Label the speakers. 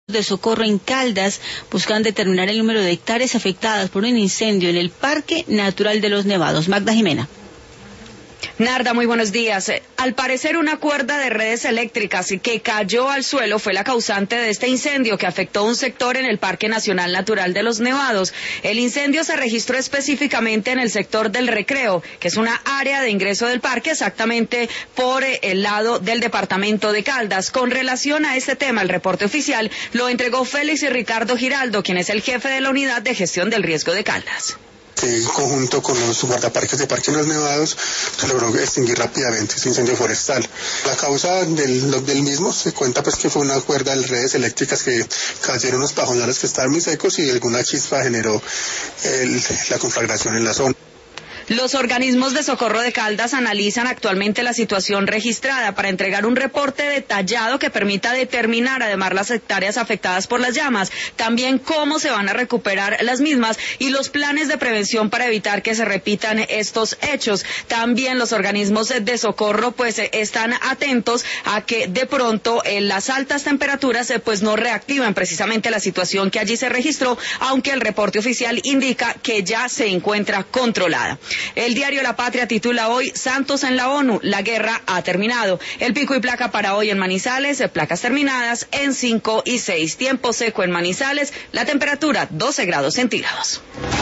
Speaker 1: de Socorro en Caldas buscan determinar el número de hectáreas afectadas por un incendio en el Parque Natural de los Nevados. Magda Jimena.
Speaker 2: Narda, muy buenos días. Al parecer una cuerda de redes eléctricas que cayó al suelo fue la causante de este incendio que afectó un sector en el Parque Nacional Natural de los Nevados. El incendio se registró específicamente en el sector del Recreo, que es una área de ingreso del parque exactamente por el lado del departamento de Caldas. Con relación a este tema, el reporte oficial lo entregó Félix y Ricardo Giraldo, quien es el jefe de la Unidad de Gestión del Riesgo de Caldas.
Speaker 3: En conjunto con los guardaparques de Parque Los Nevados se logró extinguir rápidamente este incendio forestal. La causa del mismo se cuenta pues que fue una cuerda de redes eléctricas que cayeron los pajonales que estaban muy secos y alguna chispa generó la conflagración en la zona.
Speaker 2: Los organismos de socorro de Caldas analizan actualmente la situación registrada para entregar un reporte detallado que permita determinar además las hectáreas afectadas por las llamas, también cómo se van a recuperar las mismas y los planes de prevención para evitar que se repitan estos hechos. También los organismos de socorro pues están atentos a que de pronto las altas temperaturas pues no reactiven precisamente la situación que allí se registró, aunque el reporte oficial indica que ya se encuentra controlada. El diario La Patria titula hoy: Santos en la ONU, la guerra ha terminado. El pico y placa para hoy en Manizales, placas terminadas en 5 y 6. Tiempo seco en Manizales, la temperatura 12 grados centígrados.